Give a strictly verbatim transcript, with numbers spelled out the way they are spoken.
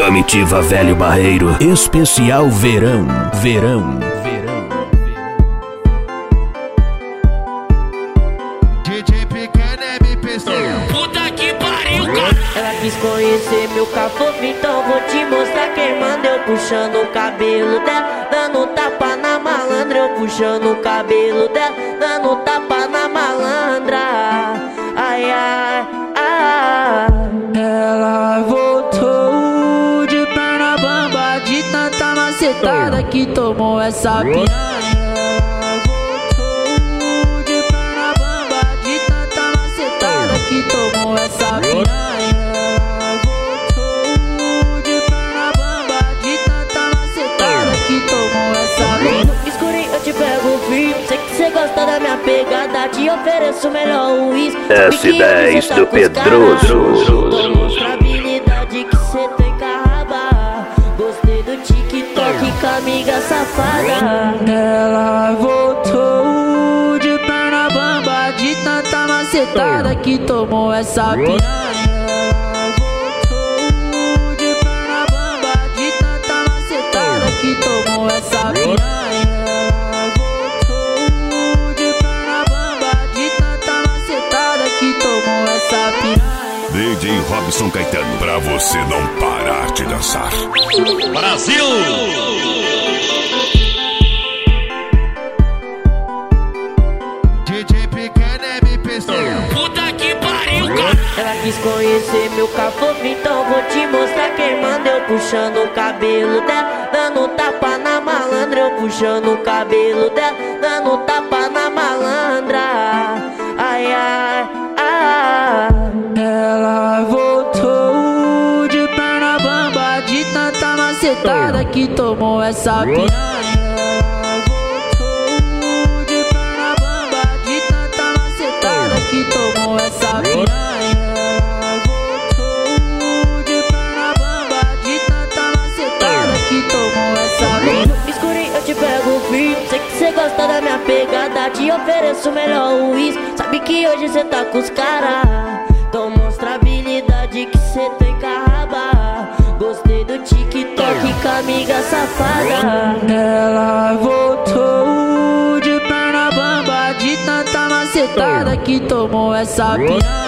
Comitiva Velho Barreiro, especial verão, verão, verão. D J Pequeno M P C. Puta que pariu, cara. Ela quis conhecer meu cafofo, então vou te mostrar quem manda. Eu puxando o cabelo dela, dando tapa na malandra. Eu puxando o cabelo dela, dando tapa na malandra. Ai, ai, ai. Ela voltou de perna bamba, de tanta macetada que tomou essa piranha. Ela voltou de perna bamba, de tanta macetada que tomou essa piranha. Ela voltou de perna bamba, de tanta macetada que tomou essa piranha. No escurinho eu te pego frio, sei que cê gosta da minha pegada, te ofereço o melhor uísque. S dez do Pedroso. Demonstra a habilidade que cê tem carraba. Gostei do TikTok com a amiga safada. Ela voltou de perna bamba, de tanta macetada que tomou essa piranha. Ela voltou de perna bamba, de tanta macetada que tomou essa piranha. Ela voltou de perna bamba, de tanta macetada que tomou essa piranha. D J Robson Caetano, pra você não parar de dançar. Brasil! D J Pequeno M P C. Puta que pariu, cara. Ela quis conhecer meu cafofo, então vou te mostrar quem manda. Eu puxando o cabelo dela, dando tapa na malandra. Eu puxando o cabelo dela, dando tapa na malandra. Ai, ai, ai. Ela voltou de perna bamba, de tanta macetada que tomou essa piranha. Ela voltou de perna bamba, de tanta macetada que tomou essa piranha. Ela voltou de perna bamba, de tanta macetada que tomou essa piranha. No escurinho eu te pego frio, sei que cê gosta da minha pegada, te ofereço o melhor uísque. Sabe que hoje cê tá com os cara, então mostra a habilidade que cê tem carraba. Gostei do TikTok com a amiga safada. Ela voltou de perna bamba, de tanta macetada que tomou essa piranha.